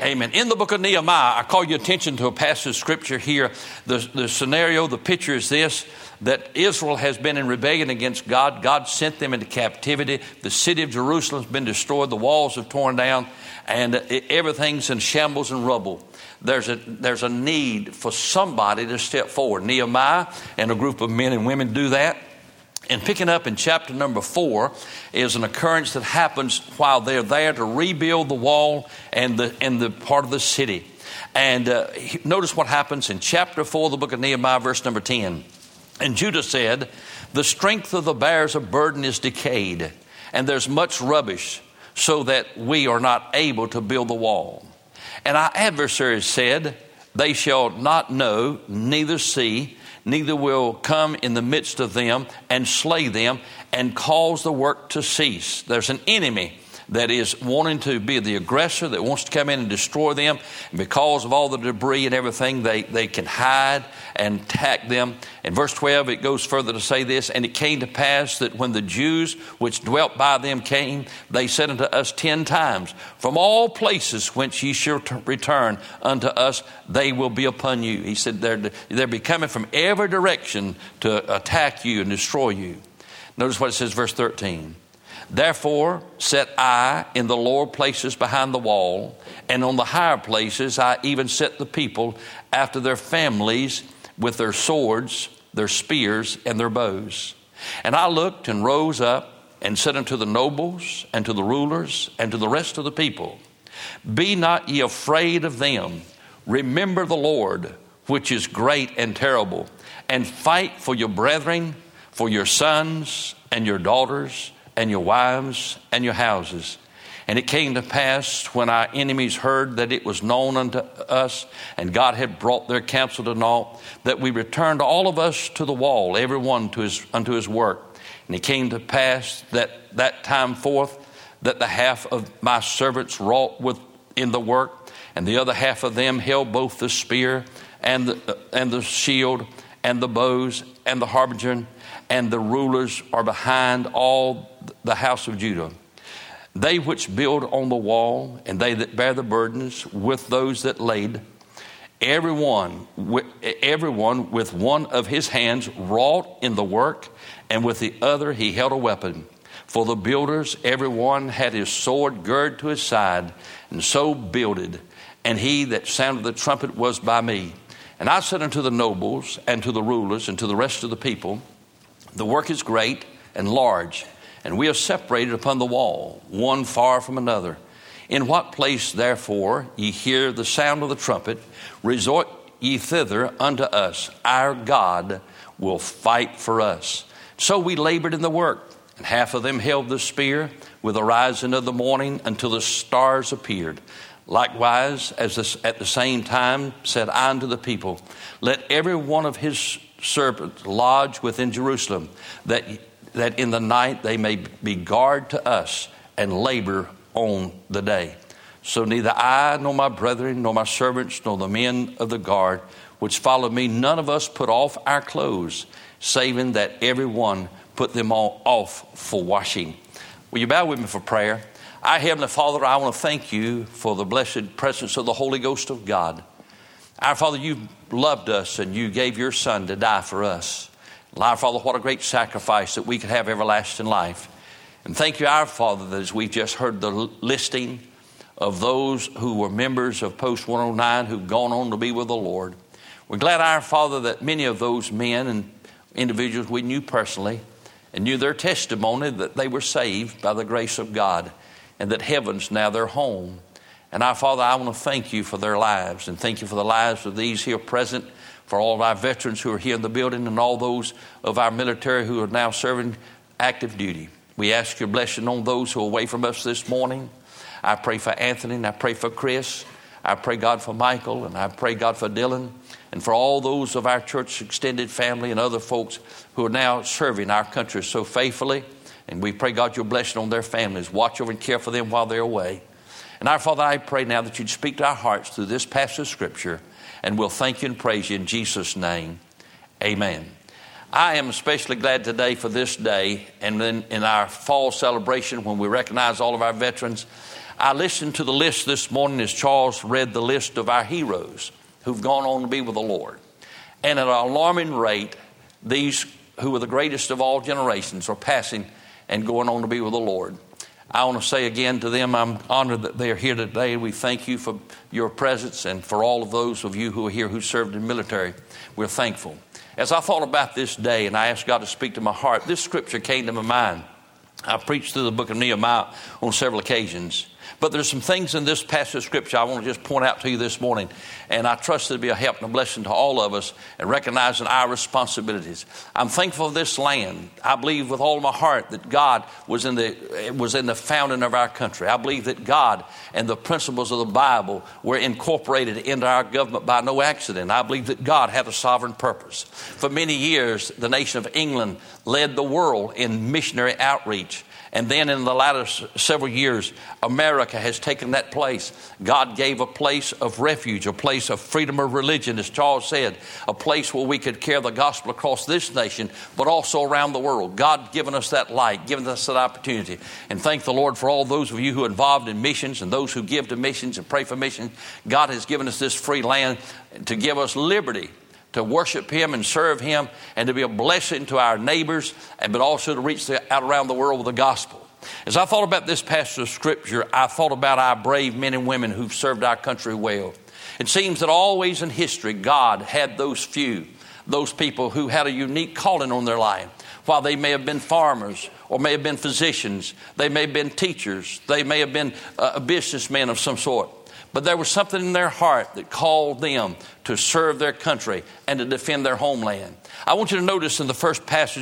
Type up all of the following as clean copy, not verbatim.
Amen. In the book of Nehemiah, I call your attention to a passage of scripture here. The scenario, the picture is this, that Israel has been in rebellion against God. God sent them into captivity. The city of Jerusalem has been destroyed. The walls have torn down, and everything's in shambles and rubble. There's a need for somebody to step forward. Nehemiah and a group of men and women do that. And picking up in chapter number 4 is an occurrence that happens while they're there to rebuild the wall and the part of the city. And notice what happens in chapter 4 of the book of Nehemiah, verse number 10. And Judah said, "The strength of the bearers of burden is decayed, and there's much rubbish, so that we are not able to build the wall. And our adversaries said, they shall not know, neither see, neither will come in the midst of them and slay them and cause the work to cease." There's an enemy that is wanting to be the aggressor, that wants to come in and destroy them. And because of all the debris and everything, they can hide and attack them. In verse 12, it goes further to say this, "And it came to pass that when the Jews which dwelt by them came, they said unto us 10 times, From all places whence ye shall return unto us, they will be upon you." He said they're be coming from every direction to attack you and destroy you. Notice what it says, verse 13. "Therefore set I in the lower places behind the wall, and on the higher places I even set the people after their families with their swords, their spears, and their bows. And I looked and rose up and said unto the nobles and to the rulers and to the rest of the people, Be not ye afraid of them. Remember the Lord, which is great and terrible, and fight for your brethren, for your sons and your daughters, and your wives, and your houses. And it came to pass, when our enemies heard that it was known unto us, and God had brought their counsel to naught, that we returned all of us to the wall, every one unto his work. And it came to pass that time forth, that the half of my servants wrought in the work, and the other half of them held both the spear and the shield, and the bows, and the harbinger, and the rulers are behind all the house of Judah. They which build on the wall, and they that bear the burdens, with those that laid, everyone with one of his hands wrought in the work, and with the other he held a weapon. For the builders, everyone had his sword girded to his side, and so builded. And he that sounded the trumpet was by me. And I said unto the nobles, and to the rulers, and to the rest of the people, The work is great and large, and we are separated upon the wall, one far from another. In what place, therefore, ye hear the sound of the trumpet, resort ye thither unto us. Our God will fight for us. So we labored in the work, and half of them held the spear with the rising of the morning until the stars appeared. Likewise, at the same time said I unto the people, Let every one of his servants lodge within Jerusalem, that in the night they may be guard to us and labor on the day. So neither I, nor my brethren, nor my servants, nor the men of the guard which followed me, none of us put off our clothes, saving that every one put them all off for washing." Will you bow with me for prayer? Our Heavenly Father, I want to thank you for the blessed presence of the Holy Ghost of God. Our Father, you loved us and you gave your Son to die for us. Our Father, what a great sacrifice that we could have everlasting life. And thank you, our Father, that as we've just heard the listing of those who were members of Post 109 who've gone on to be with the Lord. We're glad, our Father, that many of those men and individuals we knew personally and knew their testimony that they were saved by the grace of God, and that heaven's now their home. And our Father, I want to thank you for their lives, and thank you for the lives of these here present, for all of our veterans who are here in the building, and all those of our military who are now serving active duty. We ask your blessing on those who are away from us this morning. I pray for Anthony, and I pray for Chris. I pray, God, for Michael, and I pray, God, for Dylan, and for all those of our church extended family and other folks who are now serving our country so faithfully. And we pray, God, your blessing on their families. Watch over and care for them while they're away. And our Father, I pray now that you'd speak to our hearts through this passage of Scripture, and we'll thank you and praise you in Jesus' name. Amen. I am especially glad today for this day, and then in our fall celebration when we recognize all of our veterans, I listened to the list this morning as Charles read the list of our heroes who've gone on to be with the Lord. And at an alarming rate, these who were the greatest of all generations are passing and going on to be with the Lord. I want to say again to them, I'm honored that they are here today. We thank you for your presence and for all of those of you who are here who served in the military. We're thankful. As I thought about this day and I asked God to speak to my heart, this scripture came to my mind. I preached through the book of Nehemiah on several occasions. But there's some things in this passage of scripture I want to just point out to you this morning. And I trust it'll be a help and a blessing to all of us in recognizing our responsibilities. I'm thankful for this land. I believe with all of my heart that God was in the founding of our country. I believe that God and the principles of the Bible were incorporated into our government by no accident. I believe that God had a sovereign purpose. For many years, the nation of England led the world in missionary outreach. And then in the latter several years, America has taken that place. God gave a place of refuge, a place of freedom of religion, as Charles said, a place where we could carry the gospel across this nation, but also around the world. God given us that light, given us that opportunity. And thank the Lord for all those of you who are involved in missions and those who give to missions and pray for missions. God has given us this free land to give us liberty to worship Him and serve Him and to be a blessing to our neighbors, but also to reach out around the world with the gospel. As I thought about this passage of scripture, I thought about our brave men and women who've served our country well. It seems that always in history, God had those few, those people who had a unique calling on their life. While they may have been farmers or may have been physicians, they may have been teachers, they may have been businessmen of some sort. But there was something in their heart that called them to serve their country and to defend their homeland. I want you to notice in the first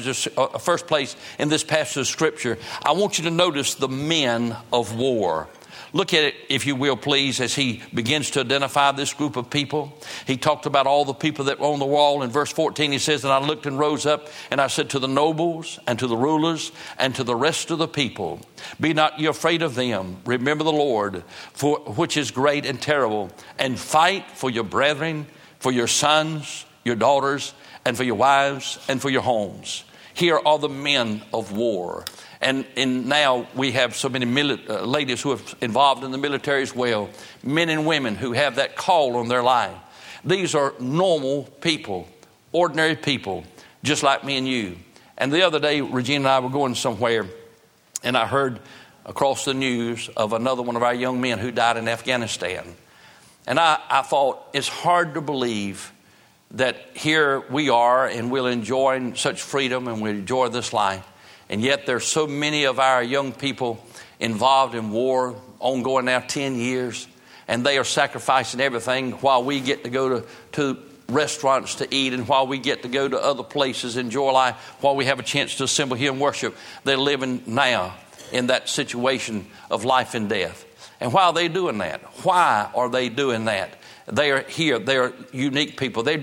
place in this passage of Scripture, I want you to notice the men of war. Look at it, if you will, please, as he begins to identify this group of people. He talked about all the people that were on the wall. In verse 14, he says, "And I looked and rose up, and I said to the nobles and to the rulers and to the rest of the people, be not ye afraid of them. Remember the Lord, for which is great and terrible, and fight for your brethren, for your sons, your daughters, and for your wives, and for your homes." Here are the men of war. And now we have so many ladies who are involved in the military as well. Men and women who have that call on their life. These are normal people, ordinary people, just like me and you. And the other day, Regina and I were going somewhere, and I heard across the news of another one of our young men who died in Afghanistan. And I thought, it's hard to believe that here we are and we'll enjoy such freedom and we'll enjoy this life. And yet there's so many of our young people involved in war, ongoing now 10 years, and they are sacrificing everything while we get to go to restaurants to eat, and while we get to go to other places, enjoy life, while we have a chance to assemble here and worship. They're living now in that situation of life and death. And why are they doing that? Why are they doing that? They are here. They are unique people. They're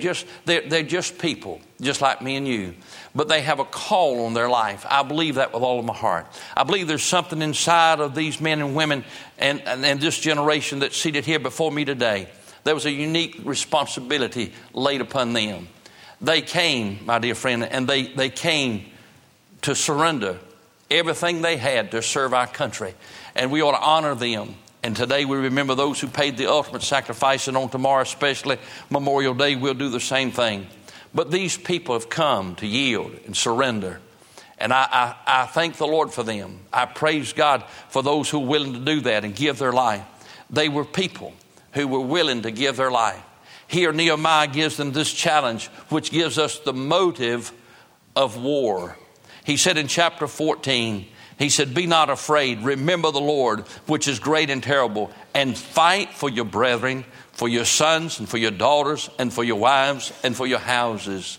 just people, just like me and you. But they have a call on their life. I believe that with all of my heart. I believe there's something inside of these men and women and this generation that's seated here before me today. There was a unique responsibility laid upon them. They came, my dear friend, and they came to surrender everything they had to serve our country. And we ought to honor them. And today we remember those who paid the ultimate sacrifice. And on tomorrow, especially Memorial Day, we'll do the same thing. But these people have come to yield and surrender. And I thank the Lord for them. I praise God for those who are willing to do that and give their life. They were people who were willing to give their life. Here Nehemiah gives them this challenge, which gives us the motive of war. He said in chapter 14, he said, "Be not afraid. Remember the Lord, which is great and terrible, and fight for your brethren, for your sons and for your daughters and for your wives and for your houses."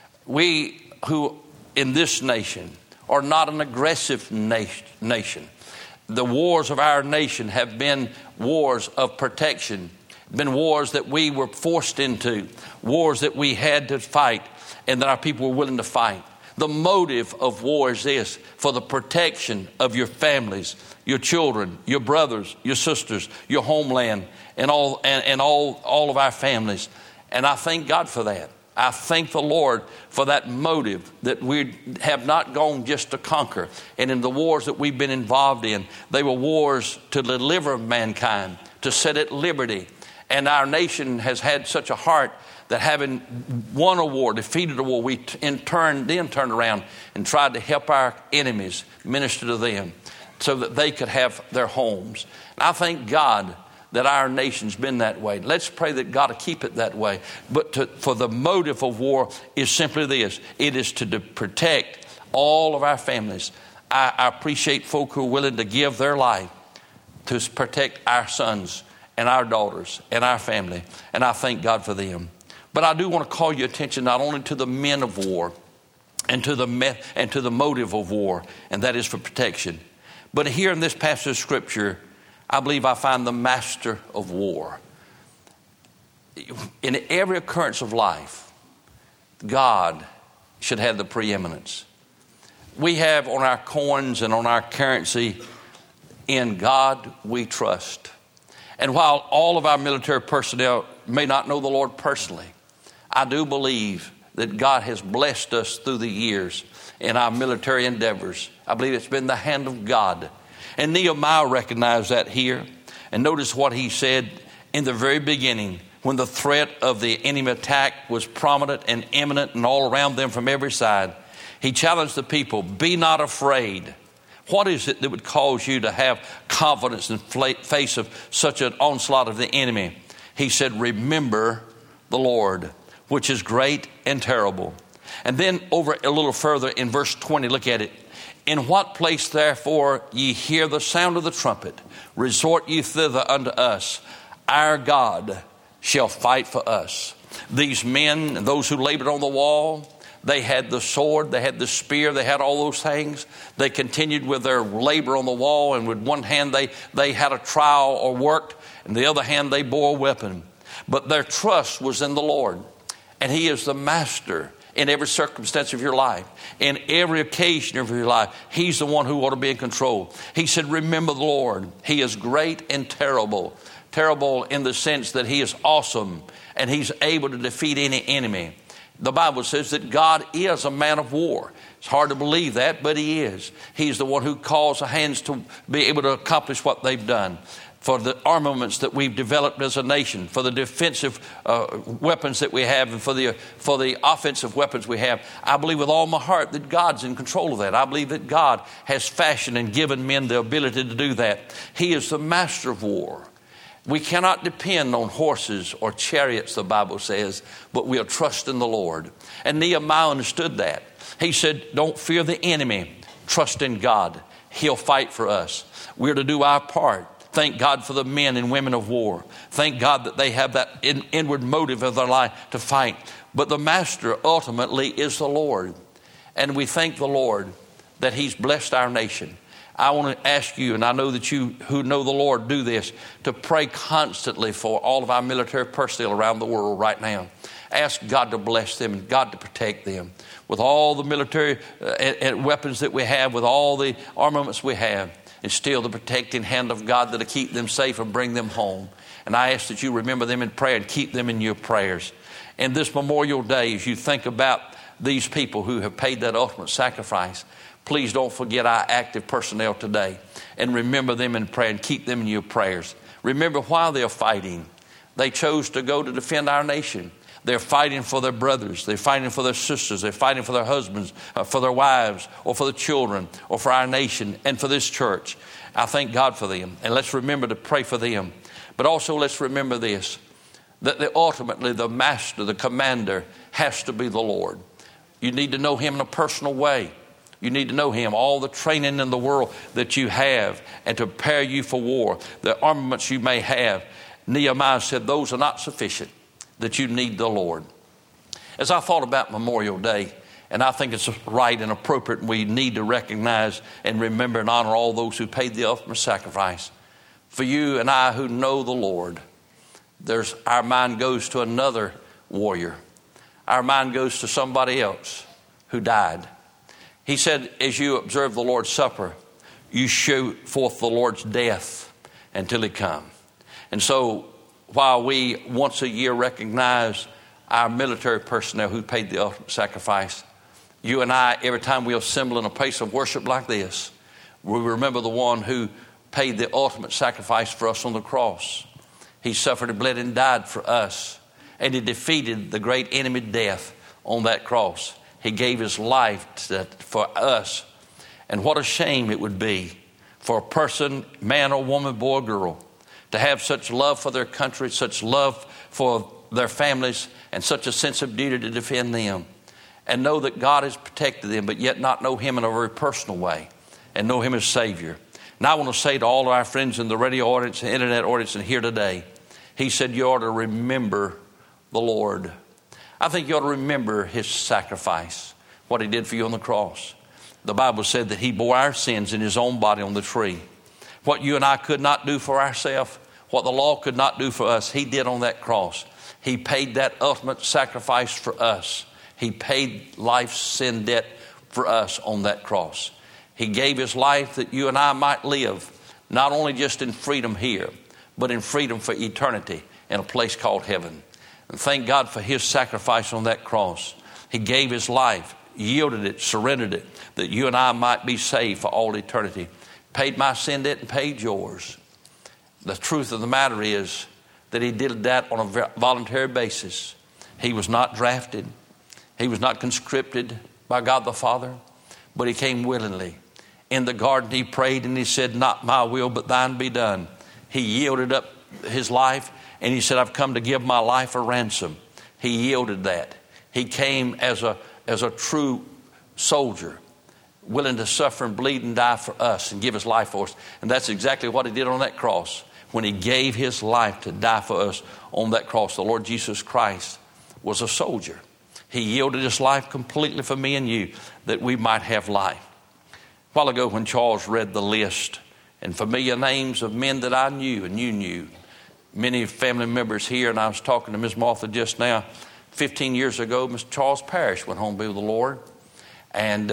We who in this nation are not an aggressive nation. The wars of our nation have been wars of protection, been wars that we were forced into, wars that we had to fight and that our people were willing to fight. The motive of war is this: for the protection of your families, your children, your brothers, your sisters, your homeland, and all of our families. And I thank God for that. I thank the Lord for that motive, that we have not gone just to conquer. And in the wars that we've been involved in, they were wars to deliver mankind, to set at liberty. And our nation has had such a heart that having won a war, defeated a war, we then turned around and tried to help our enemies, minister to them so that they could have their homes. And I thank God that our nation's been that way. Let's pray that God will keep it that way. But for the motive of war is simply this. It is to protect all of our families. I appreciate folk who are willing to give their life to protect our sons and our daughters and our family. And I thank God for them. But I do want to call your attention not only to the men of war and to the motive of war, and that is for protection. But here in this passage of Scripture, I believe I find the master of war. In every occurrence of life, God should have the preeminence. We have on our coins and on our currency, in God we trust. And while all of our military personnel may not know the Lord personally, I do believe that God has blessed us through the years in our military endeavors. I believe it's been the hand of God. And Nehemiah recognized that here. And notice what he said in the very beginning, when the threat of the enemy attack was prominent and imminent and all around them from every side. He challenged the people, be not afraid. What is it that would cause you to have confidence in face of such an onslaught of the enemy? He said, remember the Lord, which is great and terrible. And then over a little further in verse 20, look at it. In what place, therefore, ye hear the sound of the trumpet, resort ye thither unto us. Our God shall fight for us. These men, those who labored on the wall, they had the sword, they had the spear, they had all those things. They continued with their labor on the wall, and with one hand they had a trowel or worked, and the other hand they bore a weapon. But their trust was in the Lord, and He is the master in every circumstance of your life, in every occasion of your life. He's the one who ought to be in control. He said, remember the Lord. He is great and terrible. Terrible in the sense that He is awesome and He's able to defeat any enemy. The Bible says that God is a man of war. It's hard to believe that, but He is. He's the one who calls the hands to be able to accomplish what they've done. For the armaments that we've developed as a nation, for the defensive weapons that we have, and for the offensive weapons we have, I believe with all my heart that God's in control of that. I believe that God has fashioned and given men the ability to do that. He is the master of war. We cannot depend on horses or chariots, the Bible says, but we'll trust in the Lord. And Nehemiah understood that. He said, don't fear the enemy. Trust in God. He'll fight for us. We're to do our part. Thank God for the men and women of war. Thank God that they have that inward motive of their life to fight. But the master ultimately is the Lord. And we thank the Lord that He's blessed our nation. I want to ask you, and I know that you who know the Lord do this, to pray constantly for all of our military personnel around the world right now. Ask God to bless them and God to protect them. With all the military weapons that we have, with all the armaments we have, it's still the protecting hand of God that'll keep them safe and bring them home. And I ask that you remember them in prayer and keep them in your prayers. And this Memorial Day, as you think about these people who have paid that ultimate sacrifice, please don't forget our active personnel today. And remember them in prayer and keep them in your prayers. Remember, while they're fighting, they chose to go to defend our nation. They're fighting for their brothers. They're fighting for their sisters. They're fighting for their husbands, for their wives, or for the children, or for our nation, and for this church. I thank God for them. And let's remember to pray for them. But also let's remember this, that ultimately the master, the commander, has to be the Lord. You need to know Him in a personal way. You need to know Him, all the training in the world that you have, and to prepare you for war, the armaments you may have. Nehemiah said those are not sufficient, that you need the Lord. As I thought about Memorial Day, and I think it's right and appropriate, and we need to recognize and remember and honor all those who paid the ultimate sacrifice. For you and I who know the Lord, our mind goes to another warrior. Our mind goes to somebody else who died. He said, as you observe the Lord's Supper, you show forth the Lord's death until He come. And so while we once a year recognize our military personnel who paid the ultimate sacrifice. You and I, every time we assemble in a place of worship like this, we remember the one who paid the ultimate sacrifice for us on the cross. He suffered and bled and died for us. And he defeated the great enemy death on that cross. He gave his life for us. And what a shame it would be for a person, man or woman, boy or girl, to have such love for their country, such love for their families, and such a sense of duty to defend them, and know that God has protected them, but yet not know him in a very personal way and know him as Savior. And I want to say to all of our friends in the radio audience, the internet audience, and here today, he said you ought to remember the Lord. I think you ought to remember his sacrifice, what he did for you on the cross. The Bible said that he bore our sins in his own body on the tree. What you and I could not do for ourselves, what the law could not do for us, he did on that cross. He paid that ultimate sacrifice for us. He paid life's sin debt for us on that cross. He gave his life that you and I might live, not only just in freedom here, but in freedom for eternity in a place called heaven. And thank God for his sacrifice on that cross. He gave his life, yielded it, surrendered it, that you and I might be saved for all eternity. Paid my sin debt and paid yours. The truth of the matter is that he did that on a voluntary basis. He was not drafted. He was not conscripted by God the Father, but he came willingly. In the garden he prayed and he said, not my will, but thine be done. He yielded up his life and he said, I've come to give my life a ransom. He yielded that. He came as a true soldier, willing to suffer and bleed and die for us and give his life for us. And that's exactly what he did on that cross. When he gave his life to die for us on that cross, the Lord Jesus Christ was a soldier. He yielded his life completely for me and you that we might have life. A while ago when Charles read the list and familiar names of men that I knew and you knew, many family members here, and I was talking to Ms. Martha just now, 15 years ago, Mr. Charles Parrish went home to be with the Lord. And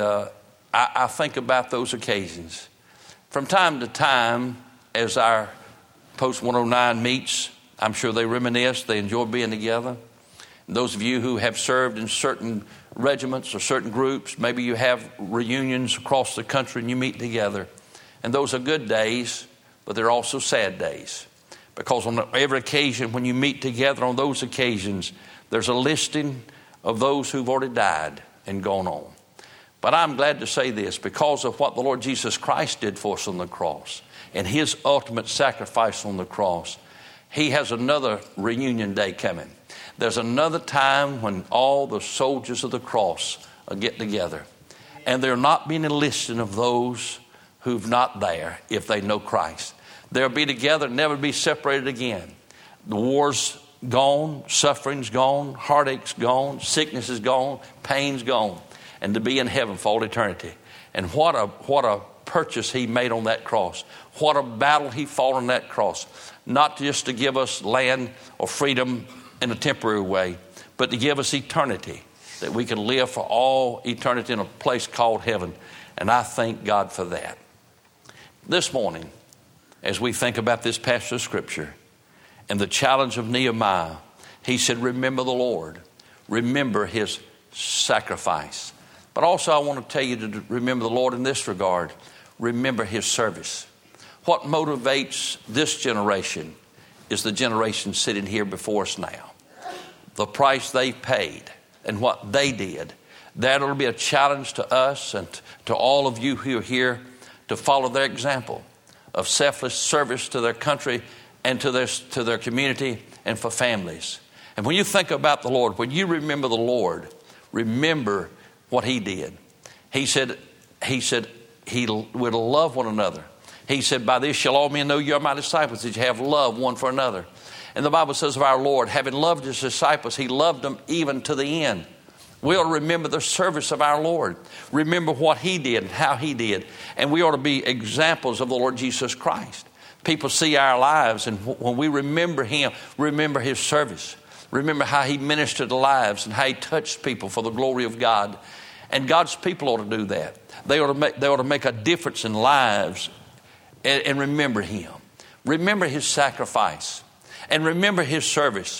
I think about those occasions. From time to time, as our Post 109 meets, I'm sure they reminisce, they enjoy being together. And those of you who have served in certain regiments or certain groups, maybe you have reunions across the country and you meet together. And those are good days, but they're also sad days. Because on every occasion when you meet together on those occasions, there's a listing of those who've already died and gone on. But I'm glad to say this, because of what the Lord Jesus Christ did for us on the cross and his ultimate sacrifice on the cross, he has another reunion day coming. There's another time when all the soldiers of the cross will get together. And there'll not be any listing of those who've not there if they know Christ. They'll be together, never be separated again. The war's gone, suffering's gone, heartache's gone, sickness is gone, pain's gone. And to be in heaven for all eternity. And what a purchase he made on that cross. What a battle he fought on that cross. Not just to give us land or freedom in a temporary way, but to give us eternity, that we can live for all eternity in a place called heaven. And I thank God for that. This morning, as we think about this passage of Scripture and the challenge of Nehemiah, he said, remember the Lord. Remember his sacrifice. But also I want to tell you to remember the Lord in this regard. Remember his service. What motivates this generation is the generation sitting here before us now. The price they paid and what they did. That'll be a challenge to us and to all of you who are here to follow their example of selfless service to their country and to their community and for families. And when you think about the Lord, when you remember the Lord, remember what he did. He said he would love one another. He said, by this shall all men know you are my disciples, that you have love one for another. And the Bible says of our Lord, having loved his disciples, he loved them even to the end. We ought to remember the service of our Lord. Remember what he did and how he did. And we ought to be examples of the Lord Jesus Christ. People see our lives, and when we remember him, remember his service. Remember how he ministered to lives and how he touched people for the glory of God. And God's people ought to do that. They ought to make a difference in lives and remember him. Remember his sacrifice and remember his service.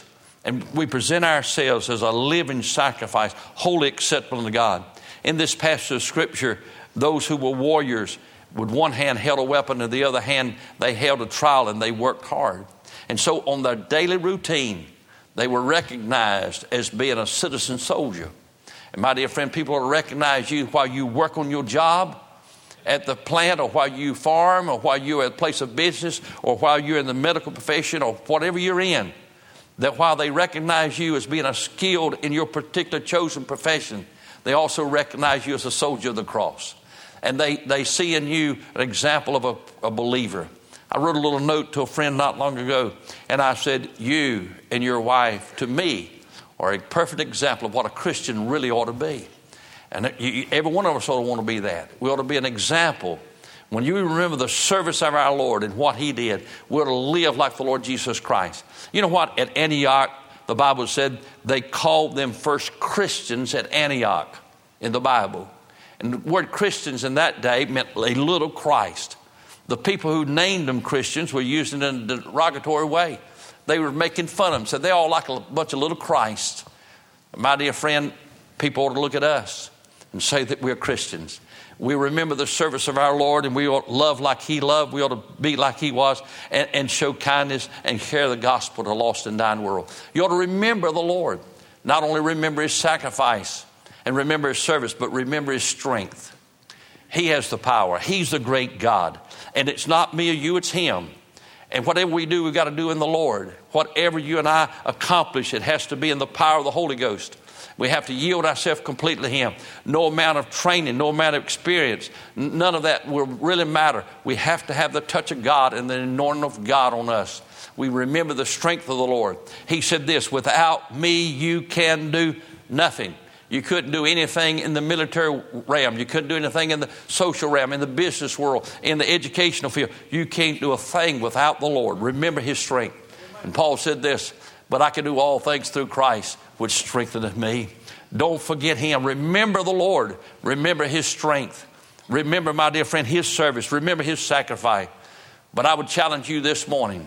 And we present ourselves as a living sacrifice, wholly acceptable unto God. In this passage of Scripture, those who were warriors, with one hand held a weapon and the other hand they held a trowel, and they worked hard. And so on their daily routine, they were recognized as being a citizen soldier. And my dear friend, people will recognize you while you work on your job at the plant, or while you farm, or while you're at a place of business, or while you're in the medical profession, or whatever you're in. That while they recognize you as being a skilled in your particular chosen profession, they also recognize you as a soldier of the cross. And they see in you an example of a believer. I wrote a little note to a friend not long ago, and I said, you and your wife, to me, are a perfect example of what a Christian really ought to be. And every one of us ought to want to be that. We ought to be an example. When you remember the service of our Lord and what He did, we ought to live like the Lord Jesus Christ. You know what? At Antioch, the Bible said they called them first Christians at Antioch in the Bible. And the word Christians in that day meant a little Christ. The people who named them Christians were using it in a derogatory way. They were making fun of them, said they all like a bunch of little Christ. My dear friend, people ought to look at us and say that we're Christians. We remember the service of our Lord, and we ought to love like He loved. We ought to be like He was, and show kindness and share the gospel to a lost and dying world. You ought to remember the Lord. Not only remember His sacrifice and remember His service, but remember His strength. He has the power. He's the great God. And it's not me or you, it's Him. And whatever we do, we've got to do in the Lord. Whatever you and I accomplish, it has to be in the power of the Holy Ghost. We have to yield ourselves completely to Him. No amount of training, no amount of experience, none of that will really matter. We have to have the touch of God and the anointing of God on us. We remember the strength of the Lord. He said this, without me you can do nothing. You couldn't do anything in the military realm. You couldn't do anything in the social realm, in the business world, in the educational field. You can't do a thing without the Lord. Remember His strength. And Paul said this, but I can do all things through Christ, which strengtheneth me. Don't forget Him. Remember the Lord. Remember His strength. Remember, my dear friend, His service. Remember His sacrifice. But I would challenge you this morning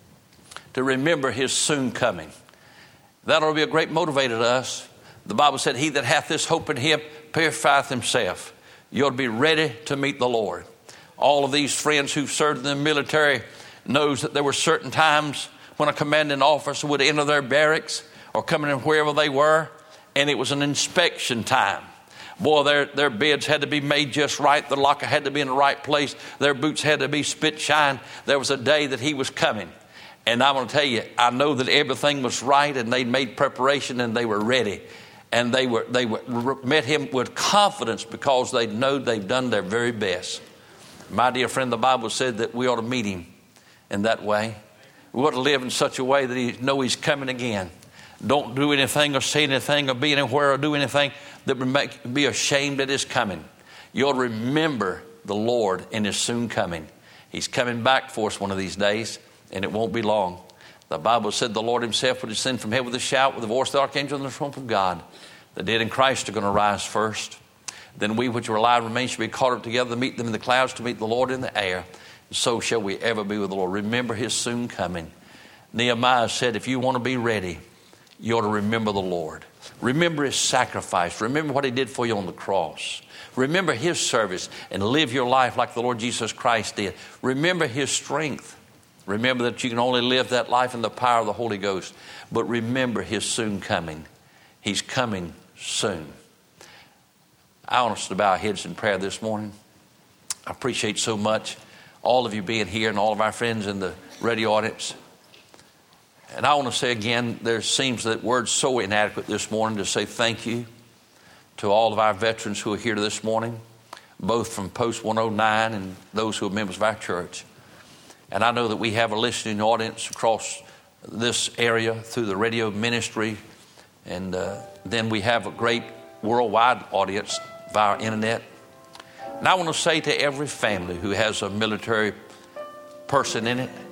to remember His soon coming. That ought to be a great motivator to us. The Bible said, he that hath this hope in Him purifieth himself. You ought to be ready to meet the Lord. All of these friends who've served in the military knows that there were certain times when a commanding officer would enter their barracks or come in wherever they were, and it was an inspection time. Boy, their beds had to be made just right. The locker had to be in the right place. Their boots had to be spit shine. There was a day that He was coming. And I want to tell you, I know that everything was right, and they'd made preparation, and they were ready. And they met Him with confidence because they know they've done their very best. My dear friend, the Bible said that we ought to meet Him in that way. We ought to live in such a way that He know He's coming again. Don't do anything or say anything or be anywhere or do anything that would be ashamed at His coming. You ought to remember the Lord in His soon coming. He's coming back for us one of these days, and it won't be long. The Bible said the Lord Himself would descend from heaven with a shout, with the voice of the archangel and the trump of God. The dead in Christ are going to rise first. Then we which are alive remain shall be caught up together to meet them in the clouds, to meet the Lord in the air. And so shall we ever be with the Lord. Remember His soon coming. Nehemiah said, if you want to be ready, you ought to remember the Lord. Remember His sacrifice. Remember what He did for you on the cross. Remember His service and live your life like the Lord Jesus Christ did. Remember His strength. Remember that you can only live that life in the power of the Holy Ghost. But remember His soon coming. He's coming soon. I want us to bow our heads in prayer this morning. I appreciate so much all of you being here and all of our friends in the radio audience. And I want to say again, there seems that word's so inadequate this morning to say thank you to all of our veterans who are here this morning, both from Post 109 and those who are members of our church. And I know that we have a listening audience across this area through the radio ministry. And then we have a great worldwide audience via internet. And I want to say to every family who has a military person in it,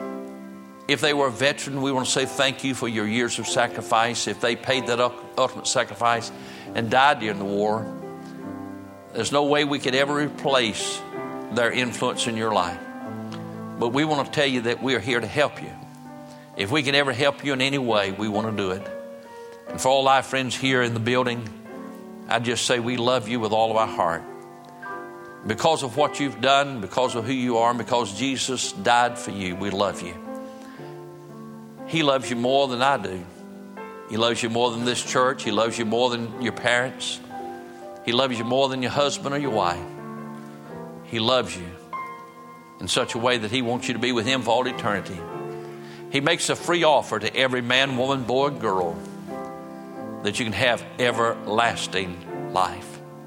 if they were a veteran, we want to say thank you for your years of sacrifice. If they paid that ultimate sacrifice and died during the war, there's no way we could ever replace their influence in your life. But we want to tell you that we are here to help you. If we can ever help you in any way, we want to do it. And for all our friends here in the building, I just say we love you with all of our heart. Because of what you've done, because of who you are, and because Jesus died for you, we love you. He loves you more than I do. He loves you more than this church. He loves you more than your parents. He loves you more than your husband or your wife. He loves you in such a way that he wants you to be with him for all eternity. He makes a free offer to every man, woman, boy, girl that you can have everlasting life.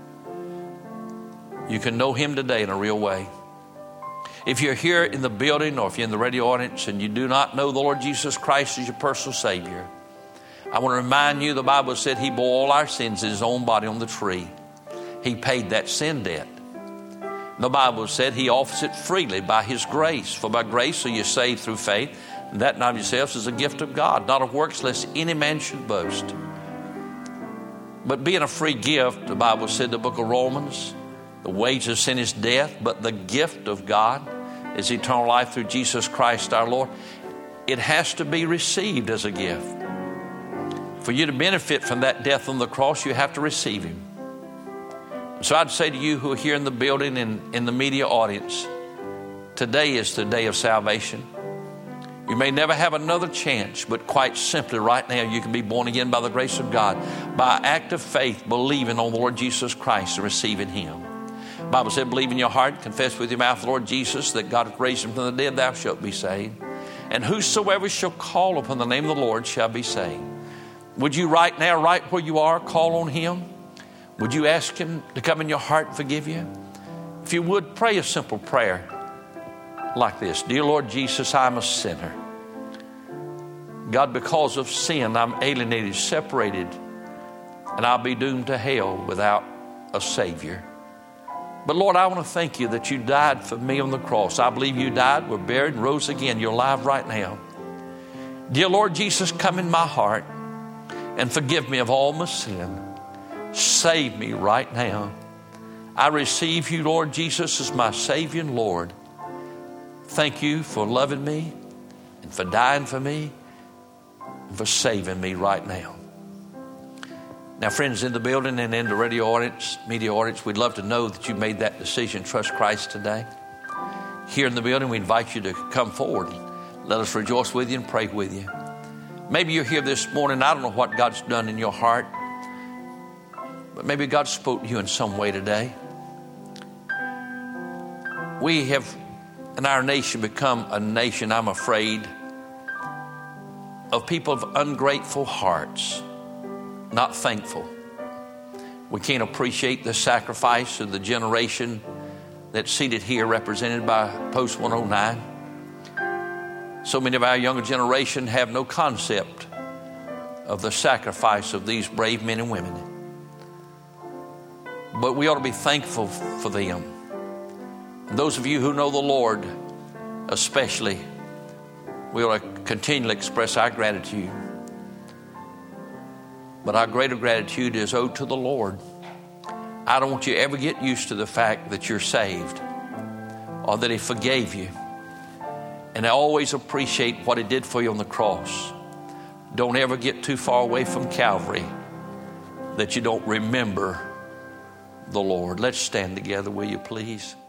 You can know him today in a real way. If you're here in the building or if you're in the radio audience and you do not know the Lord Jesus Christ as your personal Savior, I want to remind you the Bible said he bore all our sins in his own body on the tree. He paid that sin debt. The Bible said he offers it freely by his grace. For by grace are you saved through faith, and that not of yourselves is a gift of God, not of works, lest any man should boast. But being a free gift, the Bible said in the book of Romans, the wages of sin is death, but the gift of God is eternal life through Jesus Christ our Lord. It has to be received as a gift. For you to benefit from that death on the cross, you have to receive him. So I'd say to you who are here in the building and in the media audience, today is the day of salvation. You may never have another chance, but quite simply right now you can be born again by the grace of God, by act of faith, believing on the Lord Jesus Christ and receiving him. The Bible said, believe in your heart, confess with your mouth the Lord Jesus, that God hath raised him from the dead, thou shalt be saved. And whosoever shall call upon the name of the Lord shall be saved. Would you right now, right where you are, call on him? Would you ask him to come in your heart and forgive you? If you would, pray a simple prayer like this. Dear Lord Jesus, I'm a sinner. God, because of sin, I'm alienated, separated, and I'll be doomed to hell without a Savior. But Lord, I want to thank you that you died for me on the cross. I believe you died, were buried, and rose again. You're alive right now. Dear Lord Jesus, come in my heart and forgive me of all my sin. Save me right now. I receive you, Lord Jesus, as my Savior and Lord. Thank you for loving me and for dying for me and for saving me right now. Now, friends in the building and in the radio audience, media audience, we'd love to know that you made that decision, trust Christ today. Here in the building, we invite you to come forward. Let us rejoice with you and pray with you. Maybe you're here this morning. I don't know what God's done in your heart, but maybe God spoke to you in some way today. We have, in our nation, become a nation, I'm afraid, of people of ungrateful hearts, not thankful. We can't appreciate the sacrifice of the generation that's seated here, represented by Post 109. So many of our younger generation have no concept of the sacrifice of these brave men and women. But we ought to be thankful for them. And those of you who know the Lord, especially, we ought to continually express our gratitude. But our greater gratitude is owed to the Lord. I don't want you to ever get used to the fact that you're saved or that he forgave you. And I always appreciate what he did for you on the cross. Don't ever get too far away from Calvary that you don't remember the Lord. Let's stand together, will you please?